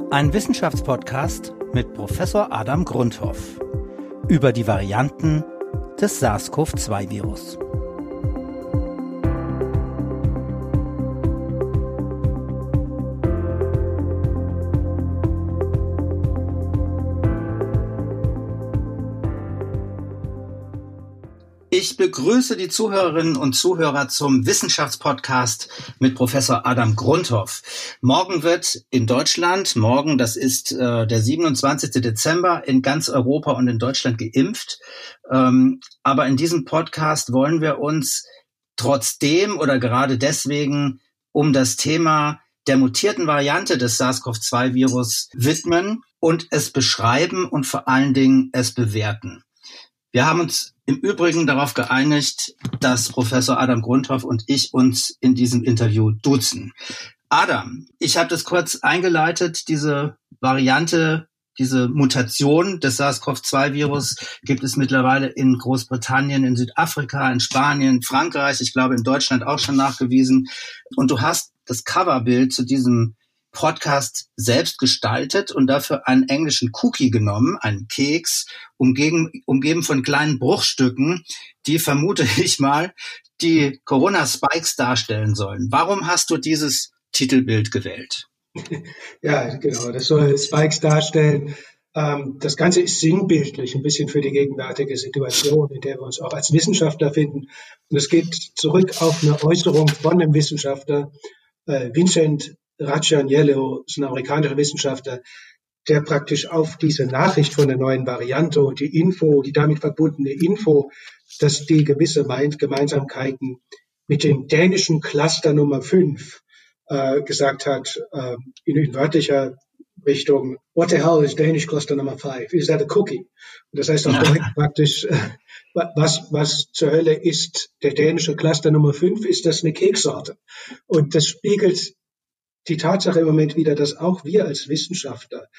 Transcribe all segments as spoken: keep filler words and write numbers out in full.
Ein Wissenschaftspodcast mit Professor Adam Grundhoff über die Varianten des SARS-C o V zwei Virus. Ich begrüße die Zuhörerinnen und Zuhörer zum Wissenschaftspodcast mit Professor Adam Grundhoff. Morgen wird in Deutschland, morgen, das ist äh, der siebenundzwanzigsten Dezember, in ganz Europa und in Deutschland geimpft. Ähm, aber in diesem Podcast wollen wir uns trotzdem oder gerade deswegen um das Thema der mutierten Variante des SARS-C o V zwei Virus widmen und es beschreiben und vor allen Dingen es bewerten. Wir haben uns im Übrigen darauf geeinigt, dass Professor Adam Grundhoff und ich uns in diesem Interview duzen. Adam, ich habe das kurz eingeleitet, diese Variante, diese Mutation des SARS-C o V zwei Virus gibt es mittlerweile in Großbritannien, in Südafrika, in Spanien, Frankreich, ich glaube in Deutschland auch schon nachgewiesen. Und du hast das Coverbild zu diesem Podcast selbst gestaltet und dafür einen englischen Cookie genommen, einen Keks, umgeben, umgeben von kleinen Bruchstücken, die, vermute ich mal, die Corona-Spikes darstellen sollen. Warum hast du dieses Titelbild gewählt? Ja, genau, das soll Spikes darstellen. Ähm, das Ganze ist sinnbildlich, ein bisschen für die gegenwärtige Situation, in der wir uns auch als Wissenschaftler finden. Und es geht zurück auf eine Äußerung von einem Wissenschaftler, äh, Vincent Raggianiello, ist ein amerikanischer Wissenschaftler, der praktisch auf diese Nachricht von der neuen Variante und die Info, die damit verbundene Info, dass die gewisse Gemeinsamkeiten mit dem dänischen Cluster Nummer fünf äh, gesagt hat, äh, in, in wörtlicher Richtung, what the hell is Danish Cluster Number five? Is that a cookie? Und das heißt auf Deutsch praktisch, äh, was, was zur Hölle ist der dänische Cluster Nummer fünf? Ist das eine Keksorte? Und das spiegelt die Tatsache im Moment wieder, dass auch wir als Wissenschaftler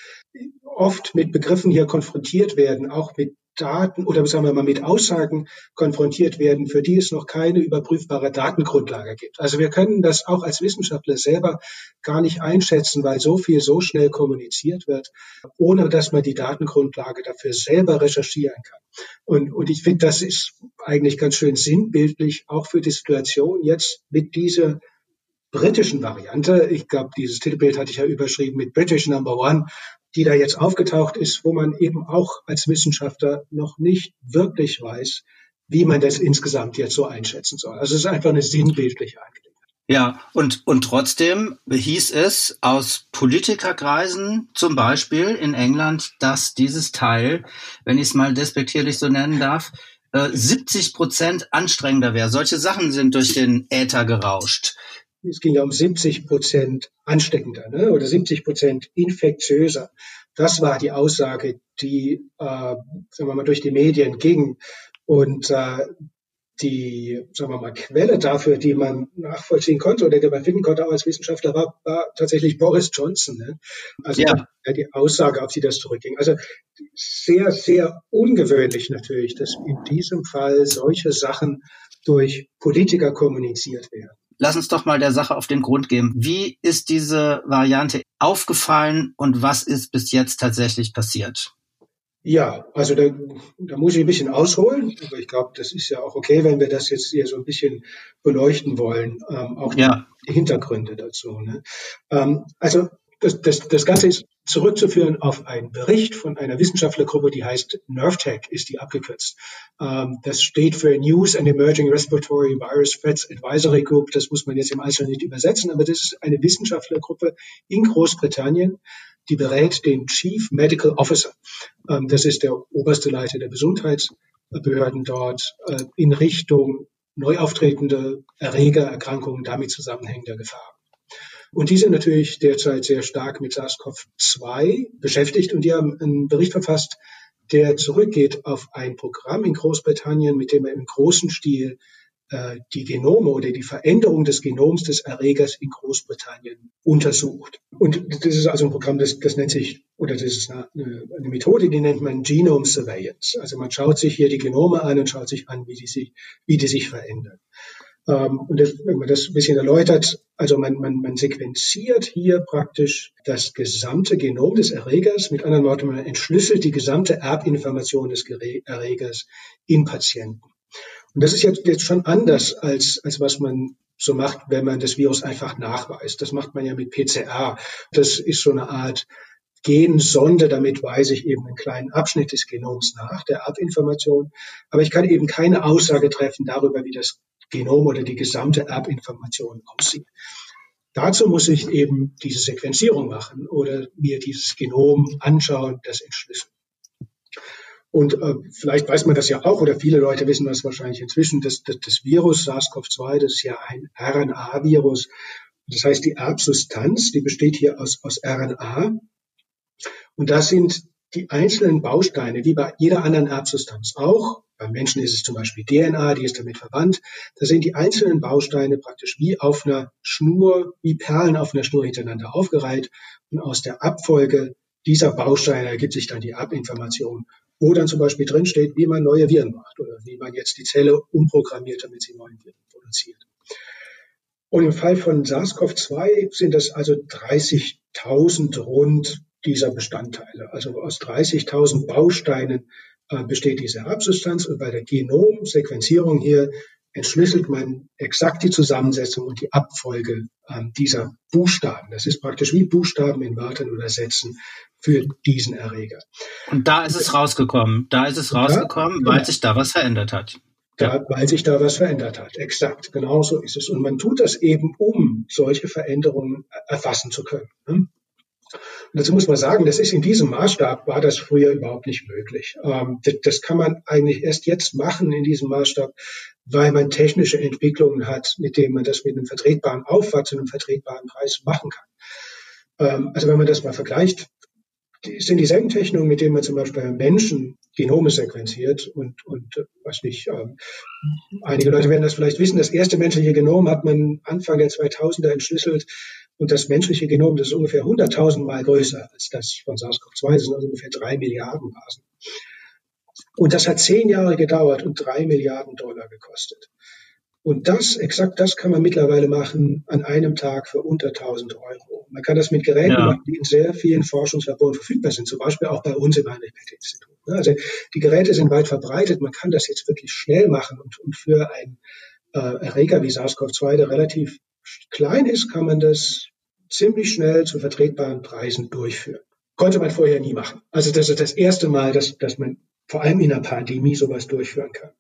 oft mit Begriffen hier konfrontiert werden, auch mit Daten oder sagen wir mal mit Aussagen konfrontiert werden, für die es noch keine überprüfbare Datengrundlage gibt. Also wir können das auch als Wissenschaftler selber gar nicht einschätzen, weil so viel so schnell kommuniziert wird, ohne dass man die Datengrundlage dafür selber recherchieren kann. Und, und ich finde, das ist eigentlich ganz schön sinnbildlich, auch für die Situation jetzt mit dieser britischen Variante. Ich glaube, dieses Titelbild hatte ich ja überschrieben mit British Number One, die da jetzt aufgetaucht ist, wo man eben auch als Wissenschaftler noch nicht wirklich weiß, wie man das insgesamt jetzt so einschätzen soll. Also es ist einfach eine sinnbildliche Angelegenheit. Ja, und, und trotzdem hieß es aus Politikerkreisen, zum Beispiel in England, dass dieses Teil, wenn ich es mal despektierlich so nennen darf, äh, siebzig Prozent anstrengender wäre. Solche Sachen sind durch den Äther gerauscht. Es ging ja um siebzig Prozent ansteckender, ne? Oder siebzig Prozent infektiöser. Das war die Aussage, die, äh, sagen wir mal, durch die Medien ging. Und äh, die, sagen wir mal, Quelle dafür, die man nachvollziehen konnte oder die man finden konnte, auch als Wissenschaftler, war, war tatsächlich Boris Johnson. Ne? Also ja. die Aussage, auf die das zurückging. Also sehr, sehr ungewöhnlich natürlich, dass in diesem Fall solche Sachen durch Politiker kommuniziert werden. Lass uns doch mal der Sache auf den Grund gehen. Wie ist diese Variante aufgefallen und was ist bis jetzt tatsächlich passiert? Ja, also da, da muss ich ein bisschen ausholen, aber ich glaube, das ist ja auch okay, wenn wir das jetzt hier so ein bisschen beleuchten wollen, ähm, auch ja. die Hintergründe dazu. Ne? Ähm, also das, das, das Ganze ist zurückzuführen auf einen Bericht von einer Wissenschaftlergruppe, die heißt NERVTech, ist die abgekürzt. Ähm, das steht für News and Emerging Respiratory Virus Threats Advisory Group. Das muss man jetzt im Einzelnen nicht übersetzen, aber das ist eine Wissenschaftlergruppe in Großbritannien, die berät den Chief Medical Officer. Ähm, das ist der oberste Leiter der Gesundheitsbehörden dort äh, in Richtung neu auftretende Erreger, Erkrankungen, damit zusammenhängender Gefahren. Und die sind natürlich derzeit sehr stark mit SARS-C o V zwei beschäftigt und die haben einen Bericht verfasst, der zurückgeht auf ein Programm in Großbritannien, mit dem er im großen Stil äh, die Genome oder die Veränderung des Genoms des Erregers in Großbritannien untersucht. Und das ist also ein Programm, das, das nennt sich, oder das ist eine, eine Methode, die nennt man Genome Surveillance. Also man schaut sich hier die Genome an und schaut sich an, wie die sich, wie die sich verändern. Ähm, und das, wenn man das ein bisschen erläutert, also man, man, man sequenziert hier praktisch das gesamte Genom des Erregers. Mit anderen Worten, man entschlüsselt die gesamte Erbinformation des Erregers in Patienten. Und das ist jetzt, jetzt schon anders, als, als was man so macht, wenn man das Virus einfach nachweist. Das macht man ja mit P C R. Das ist so eine Art Gensonde, damit weise ich eben einen kleinen Abschnitt des Genoms nach, der Erbinformation. Aber ich kann eben keine Aussage treffen darüber, wie das Genom oder die gesamte Erbinformation aussieht. Dazu muss ich eben diese Sequenzierung machen oder mir dieses Genom anschauen, das entschlüsseln. Und äh, vielleicht weiß man das ja auch, oder viele Leute wissen das wahrscheinlich inzwischen, dass, dass das Virus SARS-CoV zwei, das ist ja ein R N A-Virus. Das heißt, die Erbsubstanz, die besteht hier aus, aus R N A. Und das sind die einzelnen Bausteine, wie bei jeder anderen Erbsubstanz auch. Beim Menschen ist es zum Beispiel D N A, die ist damit verwandt. Da sind die einzelnen Bausteine praktisch wie auf einer Schnur, wie Perlen auf einer Schnur hintereinander aufgereiht. Und aus der Abfolge dieser Bausteine ergibt sich dann die Erbinformation, wo dann zum Beispiel drinsteht, wie man neue Viren macht oder wie man jetzt die Zelle umprogrammiert, damit sie neue Viren produziert. Und im Fall von SARS-CoV zwei sind das also dreißigtausend rund dieser Bestandteile. Also aus dreißigtausend Bausteinen äh, besteht diese Erbsubstanz, und bei der Genomsequenzierung hier entschlüsselt man exakt die Zusammensetzung und die Abfolge äh, dieser Buchstaben. Das ist praktisch wie Buchstaben in Wörtern oder Sätzen für diesen Erreger. Und da ist es rausgekommen. Da ist es rausgekommen, ja, weil sich da was verändert hat. Da, ja. Weil sich da was verändert hat. Exakt, genau so ist es. Und man tut das eben, um solche Veränderungen erfassen zu können. Ne? Und dazu muss man sagen, das ist in diesem Maßstab, war das früher überhaupt nicht möglich. Ähm, das, das kann man eigentlich erst jetzt machen in diesem Maßstab, weil man technische Entwicklungen hat, mit denen man das mit einem vertretbaren Aufwand zu einem vertretbaren Preis machen kann. Ähm, also wenn man das mal vergleicht, die sind dieselben Techniken, mit denen man zum Beispiel bei Menschen Genome sequenziert und, und weiß nicht, ähm, einige Leute werden das vielleicht wissen, das erste menschliche Genom hat man Anfang der zweitausender entschlüsselt, und das menschliche Genom, das ist ungefähr hunderttausend Mal größer als das von SARS-CoV zwei, das sind also ungefähr drei Milliarden Basen. Und das hat zehn Jahre gedauert und drei Milliarden Dollar gekostet. Und das, exakt das kann man mittlerweile machen an einem Tag für unter tausend Euro. Man kann das mit Geräten ja. machen, die in sehr vielen Forschungslaboren verfügbar sind, zum Beispiel auch bei uns im Heinrich-Bethel-Institut. Also die Geräte sind weit verbreitet, man kann das jetzt wirklich schnell machen, und, und für einen äh, Erreger wie SARS-CoV zwei, der relativ klein ist, kann man das ziemlich schnell zu vertretbaren Preisen durchführen. Konnte man vorher nie machen. Also das ist das erste Mal, dass, dass man vor allem in einer Pandemie sowas durchführen kann.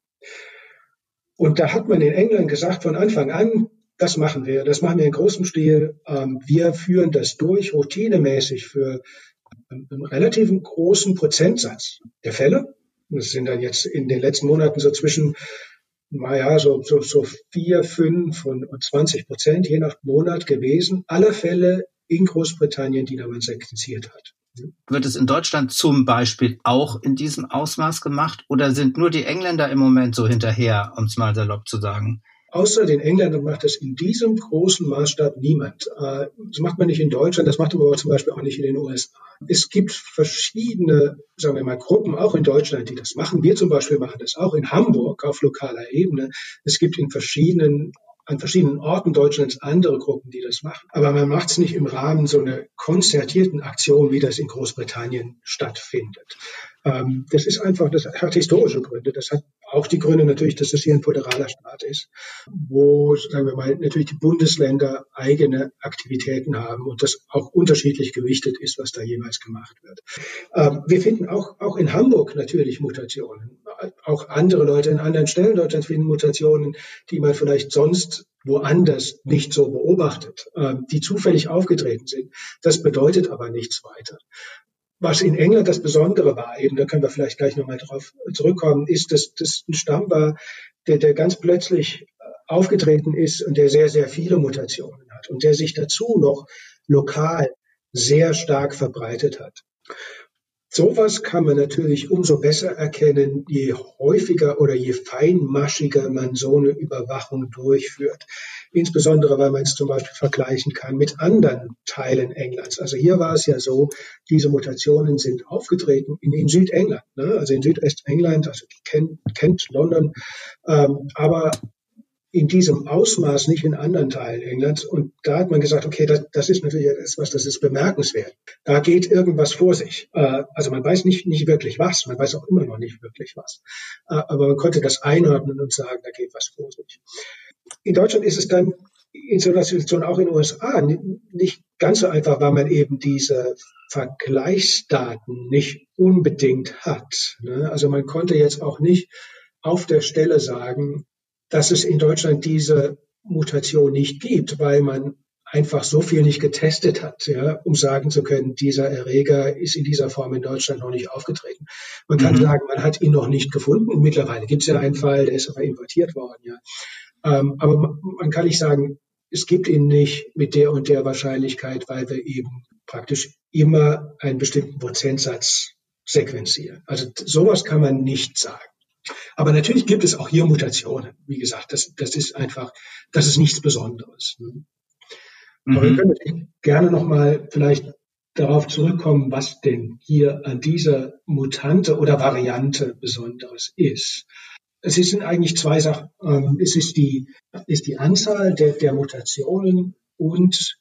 Und da hat man in England gesagt von Anfang an, das machen wir, das machen wir in großem Stil. Ähm, wir führen das durch, routinemäßig für einen relativ großen Prozentsatz der Fälle. Das sind dann jetzt in den letzten Monaten so zwischen, naja, so, so, so vier, fünf und zwanzig Prozent je nach Monat gewesen, aller Fälle in Großbritannien, die man sequenziert hat. Wird es in Deutschland zum Beispiel auch in diesem Ausmaß gemacht, oder sind nur die Engländer im Moment so hinterher, um es mal salopp zu sagen? Außer den Engländern macht das in diesem großen Maßstab niemand. Das macht man nicht in Deutschland, das macht man aber zum Beispiel auch nicht in den U S A. Es gibt verschiedene, sagen wir mal, Gruppen, auch in Deutschland, die das machen. Wir zum Beispiel machen das auch in Hamburg auf lokaler Ebene. Es gibt in verschiedenen an verschiedenen Orten Deutschlands andere Gruppen, die das machen. Aber man macht es nicht im Rahmen so einer konzertierten Aktion, wie das in Großbritannien stattfindet. Ähm, das ist einfach, das hat historische Gründe. Das hat auch die Gründe natürlich, dass das hier ein föderaler Staat ist, wo, sagen wir mal, natürlich die Bundesländer eigene Aktivitäten haben und das auch unterschiedlich gewichtet ist, was da jeweils gemacht wird. Ähm, wir finden auch, auch in Hamburg natürlich Mutationen. Auch andere Leute in anderen Stellen Deutschlands finden Mutationen, die man vielleicht sonst woanders nicht so beobachtet, ähm, die zufällig aufgetreten sind. Das bedeutet aber nichts weiter. Was in England das Besondere war, eben, da können wir vielleicht gleich nochmal drauf zurückkommen, ist, dass das ein Stamm war, der, der ganz plötzlich aufgetreten ist und der sehr, sehr viele Mutationen hat und der sich dazu noch lokal sehr stark verbreitet hat. Sowas kann man natürlich umso besser erkennen, je häufiger oder je feinmaschiger man so eine Überwachung durchführt. Insbesondere, weil man es zum Beispiel vergleichen kann mit anderen Teilen Englands. Also hier war es ja so, diese Mutationen sind aufgetreten in, in Südengland, ne? Also in Südwestengland, also Kent, Kent London. Ähm, aber in diesem Ausmaß nicht in anderen Teilen Englands. Und da hat man gesagt, okay, das, das ist natürlich etwas, das ist bemerkenswert. Da geht irgendwas vor sich. Äh, also man weiß nicht, nicht wirklich was. Man weiß auch immer noch nicht wirklich was. Äh, aber man konnte das einordnen und sagen, da geht was vor sich. In Deutschland ist es dann in so einer Situation auch in den U S A nicht ganz so einfach, weil man eben diese Vergleichsdaten nicht unbedingt hat. Also man konnte jetzt auch nicht auf der Stelle sagen, dass es in Deutschland diese Mutation nicht gibt, weil man einfach so viel nicht getestet hat, ja, um sagen zu können, dieser Erreger ist in dieser Form in Deutschland noch nicht aufgetreten. Man kann mhm. sagen, man hat ihn noch nicht gefunden. Mittlerweile gibt es ja einen Fall, der ist aber importiert worden, ja. Ähm, aber man, man kann nicht sagen, es gibt ihn nicht mit der und der Wahrscheinlichkeit, weil wir eben praktisch immer einen bestimmten Prozentsatz sequenzieren. Also sowas kann man nicht sagen. Aber natürlich gibt es auch hier Mutationen. Wie gesagt, das, das ist einfach, das ist nichts Besonderes. Ne? Mhm. Aber wir können natürlich gerne nochmal vielleicht darauf zurückkommen, was denn hier an dieser Mutante oder Variante Besonderes ist. Es sind eigentlich zwei Sachen. Es ist die, ist die Anzahl der, der Mutationen und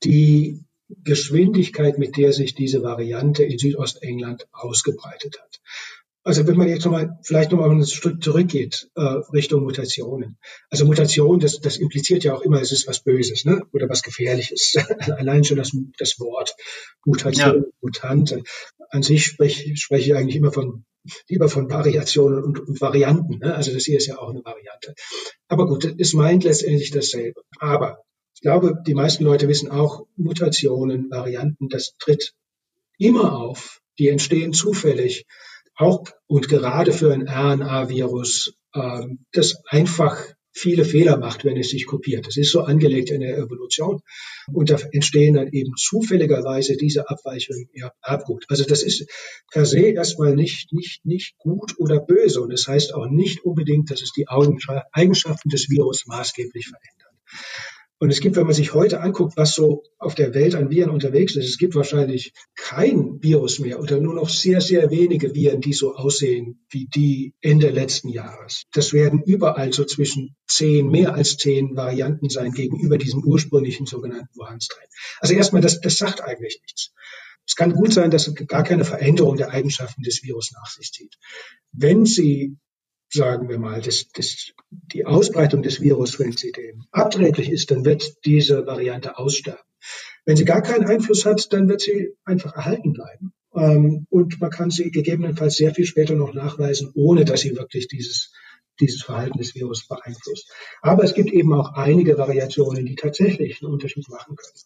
die Geschwindigkeit, mit der sich diese Variante in Südostengland ausgebreitet hat. Also wenn man jetzt nochmal, vielleicht nochmal ein Stück zurückgeht, äh, Richtung Mutationen. Also Mutation, das, das impliziert ja auch immer, es ist was Böses, ne? Oder was Gefährliches. Allein schon das, das Wort Mutation, ja. Mutante. An sich spreche, spreche ich eigentlich immer von, lieber von Variationen und, und Varianten, ne? Also das hier ist ja auch eine Variante. Aber gut, es meint letztendlich dasselbe. Aber ich glaube, die meisten Leute wissen auch, Mutationen, Varianten, das tritt immer auf. Die entstehen zufällig. Auch und gerade für ein R N A-Virus, ähm, das einfach viele Fehler macht, wenn es sich kopiert. Das ist so angelegt in der Evolution. Und da entstehen dann eben zufälligerweise diese Abweichungen im Erbgut. Also das ist per se erstmal nicht, nicht, nicht gut oder böse. Und das heißt auch nicht unbedingt, dass es die Eigenschaften des Virus maßgeblich verändert. Und es gibt, wenn man sich heute anguckt, was so auf der Welt an Viren unterwegs ist, es gibt wahrscheinlich kein Virus mehr oder nur noch sehr, sehr wenige Viren, die so aussehen wie die Ende letzten Jahres. Das werden überall so zwischen zehn, mehr als zehn Varianten sein gegenüber diesem ursprünglichen sogenannten Wuhan-Strain. Also erstmal, das, das sagt eigentlich nichts. Es kann gut sein, dass es gar keine Veränderung der Eigenschaften des Virus nach sich zieht. Wenn sie sagen wir mal, das, das, die Ausbreitung des Virus, wenn sie dem abträglich ist, dann wird diese Variante aussterben. Wenn sie gar keinen Einfluss hat, dann wird sie einfach erhalten bleiben. Ähm, und man kann sie gegebenenfalls sehr viel später noch nachweisen, ohne dass sie wirklich dieses, dieses Verhalten des Virus beeinflusst. Aber es gibt eben auch einige Variationen, die tatsächlich einen Unterschied machen können.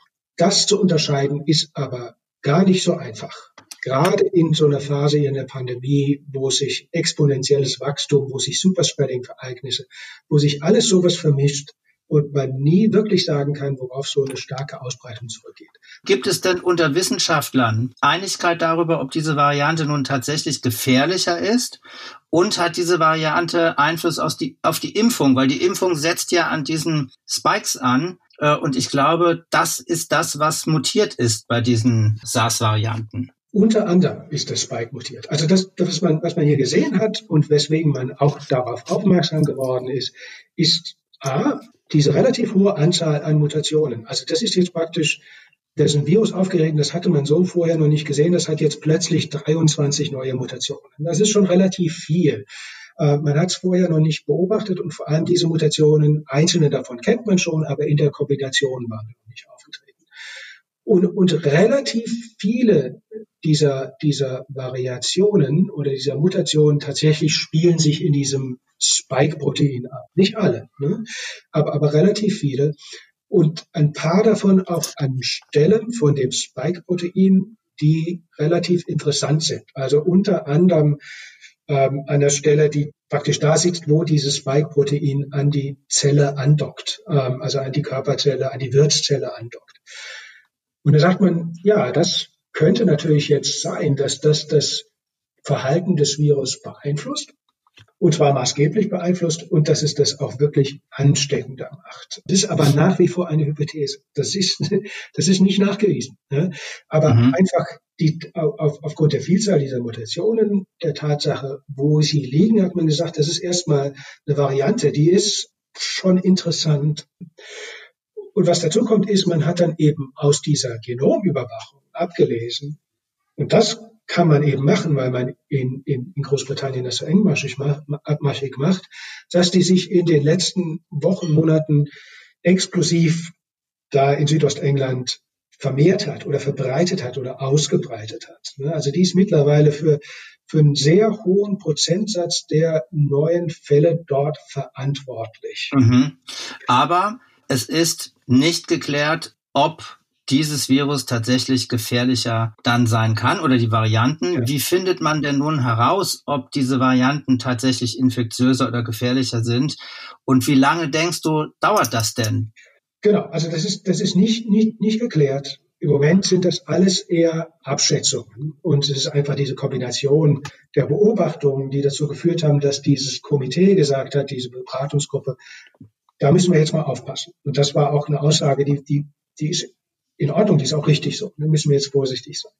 Das zu unterscheiden ist aber gar nicht so einfach. Gerade in so einer Phase in der Pandemie, wo sich exponentielles Wachstum, wo sich Superspreading-Ereignisse, wo sich alles sowas vermischt und man nie wirklich sagen kann, worauf so eine starke Ausbreitung zurückgeht. Gibt es denn unter Wissenschaftlern Einigkeit darüber, ob diese Variante nun tatsächlich gefährlicher ist? Und hat diese Variante Einfluss auf die, auf die Impfung? Weil die Impfung setzt ja an diesen Spikes an. Und ich glaube, das ist das, was mutiert ist bei diesen SARS-Varianten. Unter anderem ist das Spike mutiert. Also das, das man, was man hier gesehen hat und weswegen man auch darauf aufmerksam geworden ist, ist A, diese relativ hohe Anzahl an Mutationen. Also das ist jetzt praktisch, das ist ein Virus aufgeregt, das hatte man so vorher noch nicht gesehen, das hat jetzt plötzlich dreiundzwanzig neue Mutationen. Das ist schon relativ viel. Äh, man hat es vorher noch nicht beobachtet und vor allem diese Mutationen, einzelne davon kennt man schon, aber in der Kombination waren sie noch nicht aufgetreten. Und, und relativ viele dieser, dieser Variationen oder dieser Mutationen tatsächlich spielen sich in diesem Spike-Protein ab. Nicht alle, ne? aber, aber relativ viele. Und ein paar davon auch an Stellen von dem Spike-Protein, die relativ interessant sind. Also unter anderem ähm, an der Stelle, die praktisch da sitzt, wo dieses Spike-Protein an die Zelle andockt, ähm, also an die Körperzelle, an die Wirtszelle andockt. Und da sagt man, ja, das könnte natürlich jetzt sein, dass das das Verhalten des Virus beeinflusst, und zwar maßgeblich beeinflusst, und dass es das auch wirklich ansteckender macht. Das ist aber nach wie vor eine Hypothese. Das ist, das ist nicht nachgewiesen. Ne? Aber mhm. einfach die, auf, aufgrund der Vielzahl dieser Mutationen, der Tatsache, wo sie liegen, hat man gesagt, das ist erstmal eine Variante, die ist schon interessant. Und was dazu kommt, ist, man hat dann eben aus dieser Genomüberwachung abgelesen, und das kann man eben machen, weil man in, in, in Großbritannien das so engmaschig macht, abmaschig macht, dass die sich in den letzten Wochen, Monaten explosiv da in Südostengland vermehrt hat oder verbreitet hat oder ausgebreitet hat. Also die ist mittlerweile für, für einen sehr hohen Prozentsatz der neuen Fälle dort verantwortlich. Mhm. Aber es ist nicht geklärt, ob dieses Virus tatsächlich gefährlicher dann sein kann oder die Varianten. Ja. Wie findet man denn nun heraus, ob diese Varianten tatsächlich infektiöser oder gefährlicher sind? Und wie lange denkst du, dauert das denn? Genau, also das ist, das ist nicht, nicht, nicht geklärt. Im Moment sind das alles eher Abschätzungen. Und es ist einfach diese Kombination der Beobachtungen, die dazu geführt haben, dass dieses Komitee gesagt hat, diese Beratungsgruppe, da müssen wir jetzt mal aufpassen. Und das war auch eine Aussage, die, die, die ist in Ordnung, die ist auch richtig so. Da müssen wir jetzt vorsichtig sein.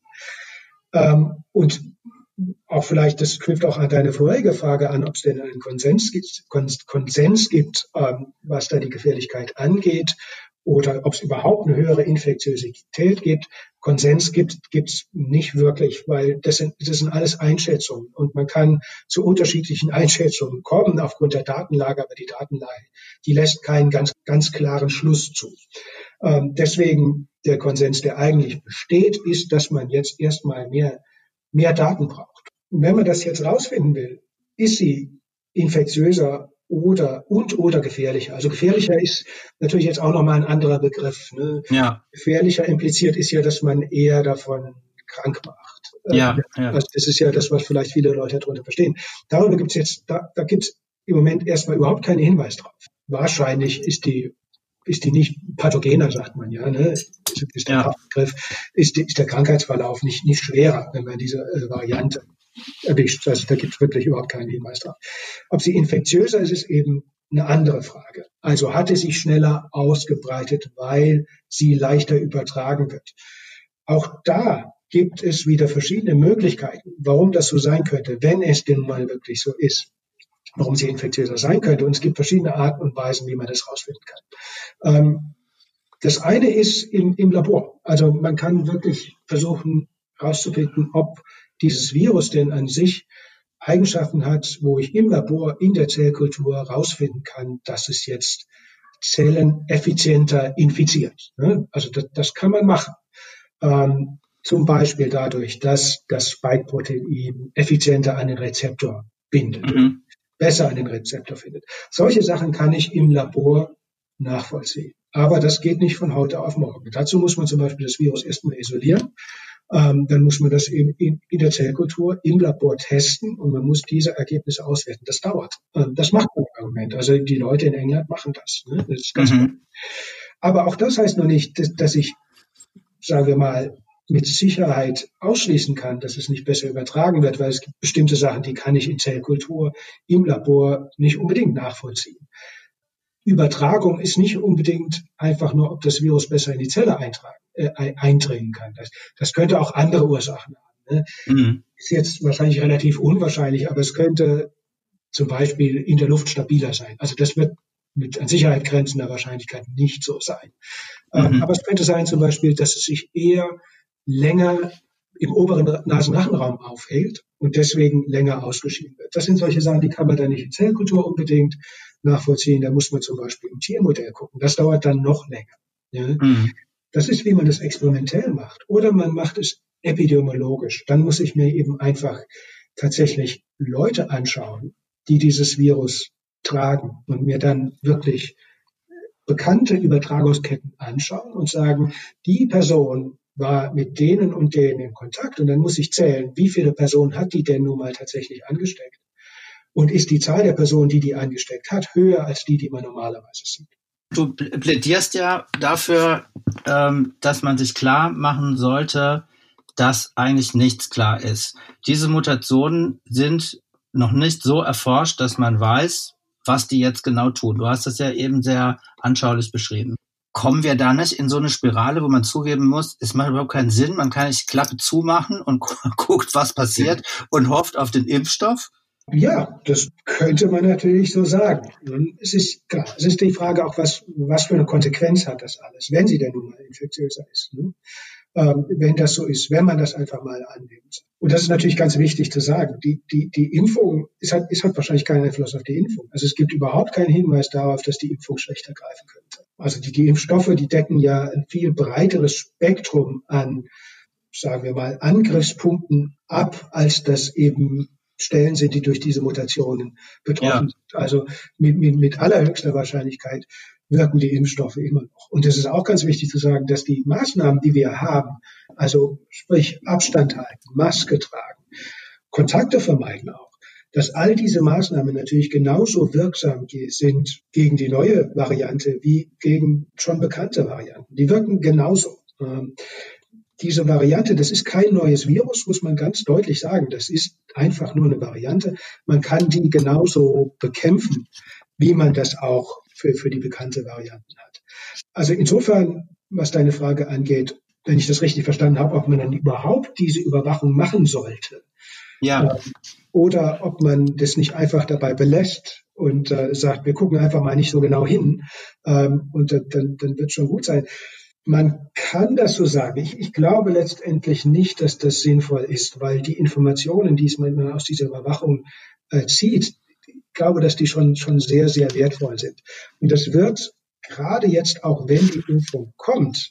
Ähm, und auch vielleicht, das knüpft auch an deine vorherige Frage an, ob es denn einen Konsens gibt, Konsens gibt, ähm, was da die Gefährlichkeit angeht, oder ob es überhaupt eine höhere Infektiosität gibt. Konsens gibt es nicht wirklich, weil das sind, das sind alles Einschätzungen. Und man kann zu unterschiedlichen Einschätzungen kommen aufgrund der Datenlage, aber die Datenlage, die lässt keinen ganz, ganz klaren Schluss zu. Ähm, deswegen der Konsens, der eigentlich besteht, ist, dass man jetzt erstmal mehr, mehr Daten braucht. Und wenn man das jetzt rausfinden will, ist sie infektiöser oder und oder gefährlicher. Also gefährlicher ist natürlich jetzt auch nochmal ein anderer Begriff. Ne? Ja. Gefährlicher impliziert ist ja, dass man eher davon krank macht. Ja, ja. Also das ist ja das, was vielleicht viele Leute darunter verstehen. Darüber gibt es jetzt, da, da gibt es im Moment erstmal überhaupt keinen Hinweis drauf. Wahrscheinlich ist die ist die nicht pathogener, sagt man ja, ne? Ist der ja. Begriff, ist, ist der Krankheitsverlauf nicht, nicht schwerer, wenn man diese äh, Variante erwischt. Also da gibt es wirklich überhaupt keinen Hinweis drauf. Ob sie infektiöser ist, ist eben eine andere Frage. Also hat es sich schneller ausgebreitet, weil sie leichter übertragen wird. Auch da gibt es wieder verschiedene Möglichkeiten, warum das so sein könnte, wenn es denn mal wirklich so ist. Warum sie infektiöser sein könnte. Und es gibt verschiedene Arten und Weisen, wie man das rausfinden kann. Ähm, das eine ist im, im Labor. Also man kann wirklich versuchen herauszufinden, ob dieses Virus denn an sich Eigenschaften hat, wo ich im Labor, in der Zellkultur herausfinden kann, dass es jetzt Zellen effizienter infiziert. Ne? Also das, das kann man machen. Ähm, zum Beispiel dadurch, dass das Spike-Protein effizienter an den Rezeptor bindet. Mhm. Besser an den Rezeptor findet. Solche Sachen kann ich im Labor nachvollziehen. Aber das geht nicht von heute auf morgen. Dazu muss man zum Beispiel das Virus erstmal isolieren. Ähm, dann muss man das eben in, in der Zellkultur im Labor testen und man muss diese Ergebnisse auswerten. Das dauert. Ähm, das macht man im Moment. Also die Leute in England machen das. Ne? Das ist ganz mhm. gut. Aber auch das heißt noch nicht, dass, dass ich, sagen wir mal, mit Sicherheit ausschließen kann, dass es nicht besser übertragen wird, weil es gibt bestimmte Sachen, die kann ich in Zellkultur im Labor nicht unbedingt nachvollziehen. Übertragung ist nicht unbedingt einfach nur, ob das Virus besser in die Zelle eintragen, äh, eindringen kann. Das, das könnte auch andere Ursachen haben. Ne? Mhm. Ist jetzt wahrscheinlich relativ unwahrscheinlich, aber es könnte zum Beispiel in der Luft stabiler sein. Also das wird mit an Sicherheit grenzender Wahrscheinlichkeit nicht so sein. Mhm. Ähm, aber es könnte sein zum Beispiel, dass es sich eher länger im oberen Nasen-Rachenraum aufhält und deswegen länger ausgeschieden wird. Das sind solche Sachen, die kann man dann nicht in Zellkultur unbedingt nachvollziehen. Da muss man zum Beispiel im Tiermodell gucken. Das dauert dann noch länger. Ja? Mhm. Das ist, wie man das experimentell macht. Oder man macht es epidemiologisch. Dann muss ich mir eben einfach tatsächlich Leute anschauen, die dieses Virus tragen und mir dann wirklich bekannte Übertragungsketten anschauen und sagen, die Person war mit denen und denen in Kontakt und dann muss ich zählen, wie viele Personen hat die denn nun mal tatsächlich angesteckt? Und ist die Zahl der Personen, die die angesteckt hat, höher als die, die man normalerweise sieht? Du plädierst ja dafür, ähm, dass man sich klar machen sollte, dass eigentlich nichts klar ist. Diese Mutationen sind noch nicht so erforscht, dass man weiß, was die jetzt genau tun. Du hast das ja eben sehr anschaulich beschrieben. Kommen wir da nicht in so eine Spirale, wo man zugeben muss, es macht überhaupt keinen Sinn, man kann nicht Klappe zumachen und guckt, was passiert und hofft auf den Impfstoff? Ja, das könnte man natürlich so sagen. Es ist klar, es ist die Frage auch, was, was für eine Konsequenz hat das alles, wenn sie denn nun mal infektiöser ist. Ne? Ähm, wenn das so ist, wenn man das einfach mal annimmt. Und das ist natürlich ganz wichtig zu sagen. Die, die, die Impfung, es hat, es hat wahrscheinlich keinen Einfluss auf die Impfung. Also es gibt überhaupt keinen Hinweis darauf, dass die Impfung schlechter greifen könnte. Also die, die Impfstoffe, die decken ja ein viel breiteres Spektrum an, sagen wir mal, Angriffspunkten ab, als das eben Stellen sind, die durch diese Mutationen betroffen ja. sind. Also mit, mit, mit allerhöchster Wahrscheinlichkeit wirken die Impfstoffe immer noch. Und es ist auch ganz wichtig zu sagen, dass die Maßnahmen, die wir haben, also sprich Abstand halten, Maske tragen, Kontakte vermeiden auch, dass all diese Maßnahmen natürlich genauso wirksam sind gegen die neue Variante wie gegen schon bekannte Varianten. Die wirken genauso. Ähm, Diese Variante, das ist kein neues Virus, muss man ganz deutlich sagen. Das ist einfach nur eine Variante. Man kann die genauso bekämpfen, wie man das auch für, für die bekannte Varianten hat. Also insofern, was deine Frage angeht, wenn ich das richtig verstanden habe, ob man dann überhaupt diese Überwachung machen sollte. Ja. Ähm, oder ob man das nicht einfach dabei belässt und äh, sagt, wir gucken einfach mal nicht so genau hin ähm, und dann, dann, dann wird schon gut sein. Man kann das so sagen. Ich, ich glaube letztendlich nicht, dass das sinnvoll ist, weil die Informationen, die man aus dieser Überwachung äh, zieht, ich glaube, dass die schon, schon sehr, sehr wertvoll sind. Und das wird gerade jetzt auch, wenn die Impfung kommt,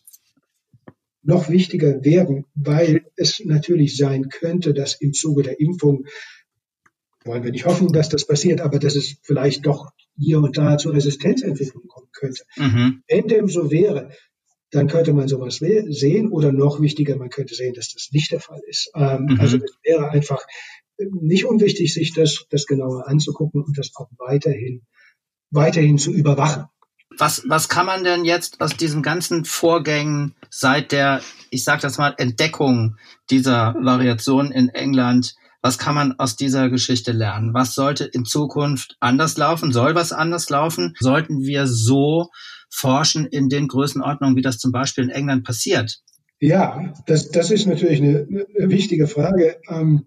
noch wichtiger werden, weil es natürlich sein könnte, dass im Zuge der Impfung, wollen wir nicht hoffen, dass das passiert, aber dass es vielleicht doch hier und da zur Resistenzentwicklung kommen könnte. Mhm. Wenn dem so wäre, dann könnte man sowas sehen oder noch wichtiger, man könnte sehen, dass das nicht der Fall ist. Ähm, Mhm. Also es wäre einfach nicht unwichtig, sich das, das genauer anzugucken und das auch weiterhin, weiterhin zu überwachen. Was, was kann man denn jetzt aus diesen ganzen Vorgängen seit der, ich sage das mal, Entdeckung dieser Variation in England, was kann man aus dieser Geschichte lernen? Was sollte in Zukunft anders laufen? Soll was anders laufen? Sollten wir so forschen in den Größenordnungen, wie das zum Beispiel in England passiert? Ja, das, das ist natürlich eine, eine wichtige Frage. Ähm,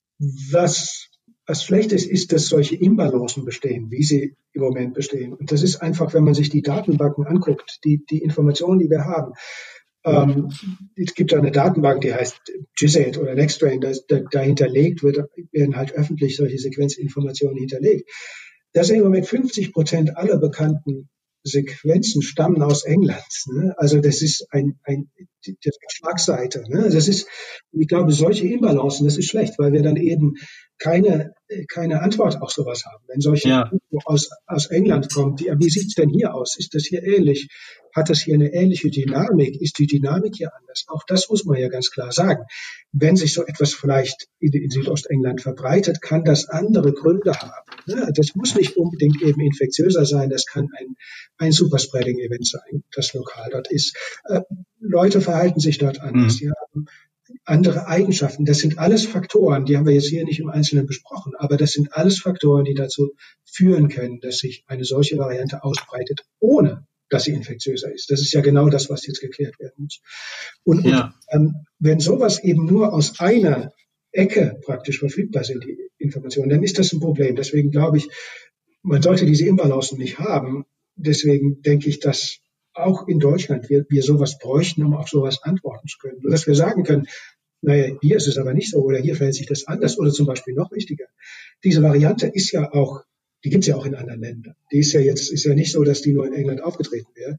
was, was schlecht ist, ist, dass solche Imbalancen bestehen, wie sie im Moment bestehen. Und das ist einfach, wenn man sich die Datenbanken anguckt, die, die Informationen, die wir haben. Ähm, es gibt eine Datenbank, die heißt GISAID oder NextStrain, da, da, da hinterlegt wird, werden halt öffentlich solche Sequenzinformationen hinterlegt. Das sind im Moment fünfzig Prozent aller bekannten Sequenzen stammen aus England. Ne? Also das ist ein, ein das ist Schlagseite. Ne? Also das ist, ich glaube, solche Imbalancen, das ist schlecht, weil wir dann eben keine keine Antwort auf sowas haben. Wenn solche Ja. aus aus England kommt, die, wie sieht's denn hier aus? Ist das hier ähnlich? Hat das hier eine ähnliche Dynamik? Ist die Dynamik hier anders? Auch das muss man ja ganz klar sagen. Wenn sich so etwas vielleicht in, in Südostengland verbreitet, kann das andere Gründe haben. Ne? Das muss nicht unbedingt eben infektiöser sein. Das kann ein ein Superspreading-Event sein, das lokal dort ist. Äh, Leute verhalten sich dort anders. Mhm. Die haben andere Eigenschaften. Das sind alles Faktoren, die haben wir jetzt hier nicht im Einzelnen besprochen, aber das sind alles Faktoren, die dazu führen können, dass sich eine solche Variante ausbreitet, ohne dass sie infektiöser ist. Das ist ja genau das, was jetzt geklärt werden muss. Und, Ja. und ähm, wenn sowas eben nur aus einer Ecke praktisch verfügbar sind, die Informationen, dann ist das ein Problem. Deswegen glaube ich, man sollte diese Imbalancen nicht haben. Deswegen denke ich, dass auch in Deutschland wir, wir sowas bräuchten, um auf sowas antworten zu können. Und dass wir sagen können, naja, hier ist es aber nicht so oder hier verhält sich das anders oder zum Beispiel noch wichtiger. Diese Variante ist ja auch, die gibt es ja auch in anderen Ländern. Die ist ja jetzt, ist ja nicht so, dass die nur in England aufgetreten wäre.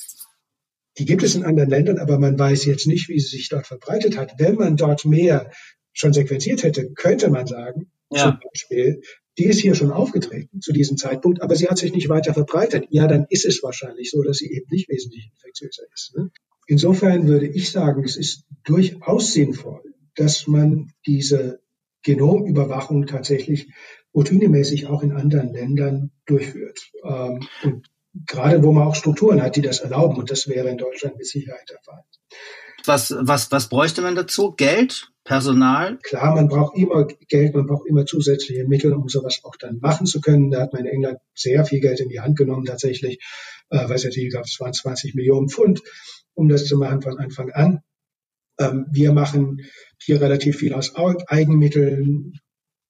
Die gibt es in anderen Ländern, aber man weiß jetzt nicht, wie sie sich dort verbreitet hat. Wenn man dort mehr schon sequenziert hätte, könnte man sagen, Ja. zum Beispiel, die ist hier schon aufgetreten zu diesem Zeitpunkt, aber sie hat sich nicht weiter verbreitet. Ja, dann ist es wahrscheinlich so, dass sie eben nicht wesentlich infektiöser ist. Ne? Insofern würde ich sagen, es ist durchaus sinnvoll, dass man diese Genomüberwachung tatsächlich routinemäßig auch in anderen Ländern durchführt. Ähm, und gerade wo man auch Strukturen hat, die das erlauben. Und das wäre in Deutschland mit Sicherheit der Fall. Was, was, was bräuchte man dazu? Geld? Personal? Klar, man braucht immer Geld, man braucht immer zusätzliche Mittel, um sowas auch dann machen zu können. Da hat man in England sehr viel Geld in die Hand genommen tatsächlich. Äh, weiß ich, ich glaube, es waren zwanzig Millionen Pfund, um das zu machen von Anfang an. Ähm, wir machen hier relativ viel aus Eigenmitteln.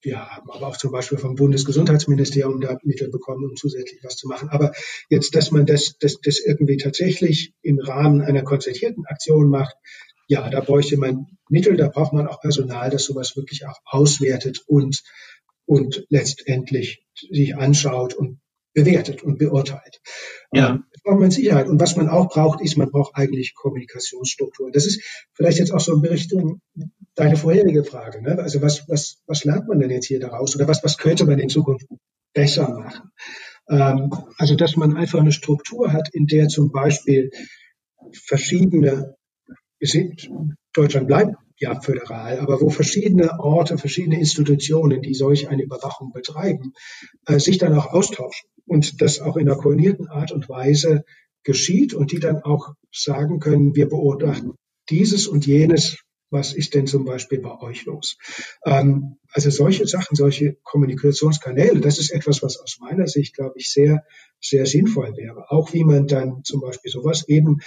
wir haben aber auch zum Beispiel vom Bundesgesundheitsministerium da Mittel bekommen, um zusätzlich was zu machen. Aber jetzt, dass man das, das, das irgendwie tatsächlich im Rahmen einer konzertierten Aktion macht, ja, da bräuchte man Mittel, da braucht man auch Personal, das sowas wirklich auch auswertet und, und letztendlich sich anschaut und bewertet und beurteilt. Ja. Ähm, das braucht man Sicherheit. Und was man auch braucht, ist, man braucht eigentlich Kommunikationsstrukturen. Das ist vielleicht jetzt auch so in Richtung deine vorherige Frage. Ne? Also was, was, was lernt man denn jetzt hier daraus? Oder was, was könnte man in Zukunft besser machen? Ähm, also, dass man einfach eine Struktur hat, in der zum Beispiel verschiedene, wir sind, Deutschland bleibt ja föderal, aber wo verschiedene Orte, verschiedene Institutionen, die solch eine Überwachung betreiben, äh, sich dann auch austauschen und das auch in einer koordinierten Art und Weise geschieht und die dann auch sagen können, wir beobachten dieses und jenes, was ist denn zum Beispiel bei euch los? Ähm, also solche Sachen, solche Kommunikationskanäle, das ist etwas, was aus meiner Sicht, glaube ich, sehr, sehr sinnvoll wäre. Auch wie man dann zum Beispiel sowas eben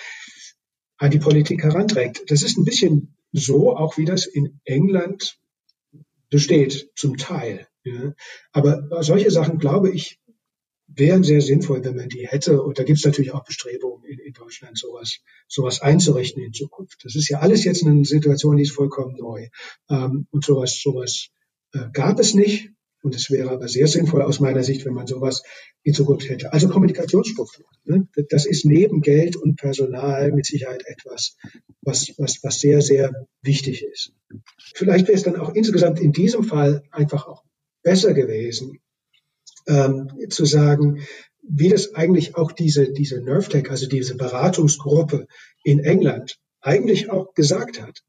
an die Politik heranträgt. Das ist ein bisschen so, auch wie das in England besteht, zum Teil. Ja. Aber solche Sachen, glaube ich, wären sehr sinnvoll, wenn man die hätte. Und da gibt es natürlich auch Bestrebungen in, in Deutschland, sowas, sowas einzurichten in Zukunft. Das ist ja alles jetzt eine Situation, die ist vollkommen neu. Ähm, und sowas, sowas äh, gab es nicht. Und es wäre aber sehr sinnvoll aus meiner Sicht, wenn man sowas in Zukunft hätte. Also Kommunikationsstruktur. Ne? Das ist neben Geld und Personal mit Sicherheit etwas, was, was, was sehr, sehr wichtig ist. Vielleicht wäre es dann auch insgesamt in diesem Fall einfach auch besser gewesen, ähm, zu sagen, wie das eigentlich auch diese, diese NERVTech, also diese Beratungsgruppe in England eigentlich auch gesagt hat.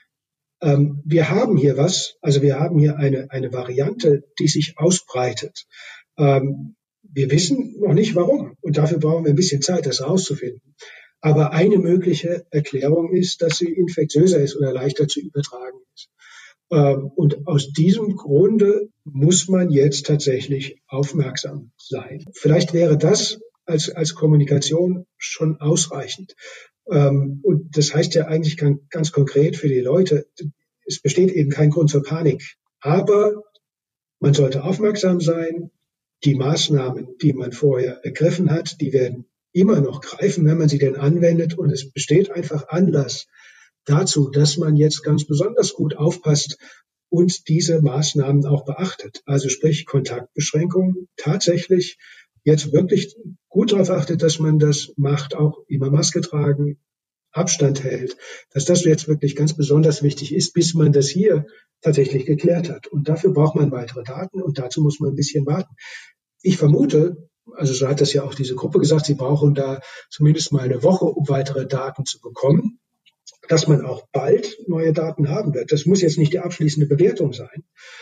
Ähm, wir haben hier was, also wir haben hier eine, eine Variante, die sich ausbreitet. Ähm, wir wissen noch nicht warum und dafür brauchen wir ein bisschen Zeit, das herauszufinden. Aber eine mögliche Erklärung ist, dass sie infektiöser ist oder leichter zu übertragen ist. Ähm, und aus diesem Grunde muss man jetzt tatsächlich aufmerksam sein. Vielleicht wäre das als, als Kommunikation schon ausreichend. Ähm, und das heißt ja eigentlich ganz, ganz konkret für die Leute, es besteht eben kein Grund zur Panik. Aber man sollte aufmerksam sein. Die Maßnahmen, die man vorher ergriffen hat, die werden immer noch greifen, wenn man sie denn anwendet. Und es besteht einfach Anlass dazu, dass man jetzt ganz besonders gut aufpasst und diese Maßnahmen auch beachtet. Also sprich Kontaktbeschränkungen tatsächlich jetzt wirklich gut darauf achtet, dass man das macht, auch immer Maske tragen, Abstand hält, dass das jetzt wirklich ganz besonders wichtig ist, bis man das hier tatsächlich geklärt hat. Und dafür braucht man weitere Daten und dazu muss man ein bisschen warten. Ich vermute, also so hat das ja auch diese Gruppe gesagt, sie brauchen da zumindest mal eine Woche, um weitere Daten zu bekommen, dass man auch bald neue Daten haben wird. Das muss jetzt nicht die abschließende Bewertung sein.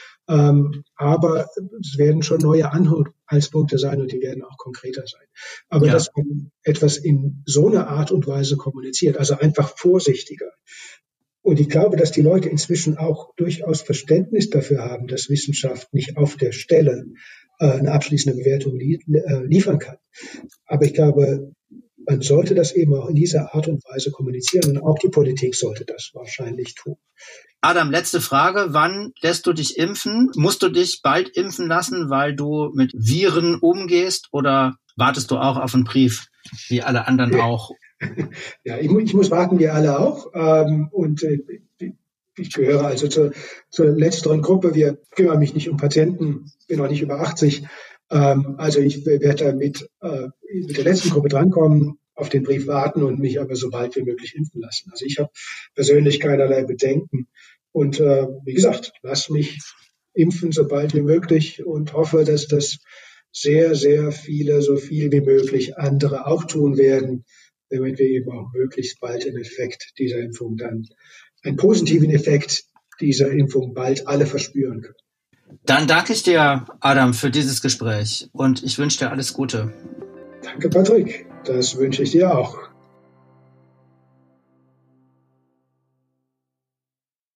Ähm, aber es werden schon neue Anhaltspunkte sein und die werden auch konkreter sein. Aber ja, dass man etwas in so einer Art und Weise kommuniziert, also einfach vorsichtiger. Und ich glaube, dass die Leute inzwischen auch durchaus Verständnis dafür haben, dass Wissenschaft nicht auf der Stelle äh, eine abschließende Bewertung lie- äh, liefern kann. Aber ich glaube, man sollte das eben auch in dieser Art und Weise kommunizieren und auch die Politik sollte das wahrscheinlich tun. Adam, letzte Frage. Wann lässt du dich impfen? Musst du dich bald impfen lassen, weil du mit Viren umgehst oder wartest du auch auf einen Brief, wie alle anderen auch? Ja, ich, ich muss warten, wie alle auch. Ähm, und äh, ich gehöre also zur, zur letzteren Gruppe. Wir kümmern mich nicht um Patienten, bin auch nicht über achtzig. Ähm, also ich werde da mit, äh, mit der letzten Gruppe drankommen, auf den Brief warten und mich aber so bald wie möglich impfen lassen. Also ich habe persönlich keinerlei Bedenken. Und äh, wie gesagt, lass mich impfen, so bald wie möglich und hoffe, dass das sehr, sehr viele, so viel wie möglich andere auch tun werden, damit wir eben auch möglichst bald den Effekt dieser Impfung dann, einen positiven Effekt dieser Impfung bald alle verspüren können. Dann danke ich dir, Adam, für dieses Gespräch und ich wünsche dir alles Gute. Danke, Patrick. Das wünsche ich dir auch.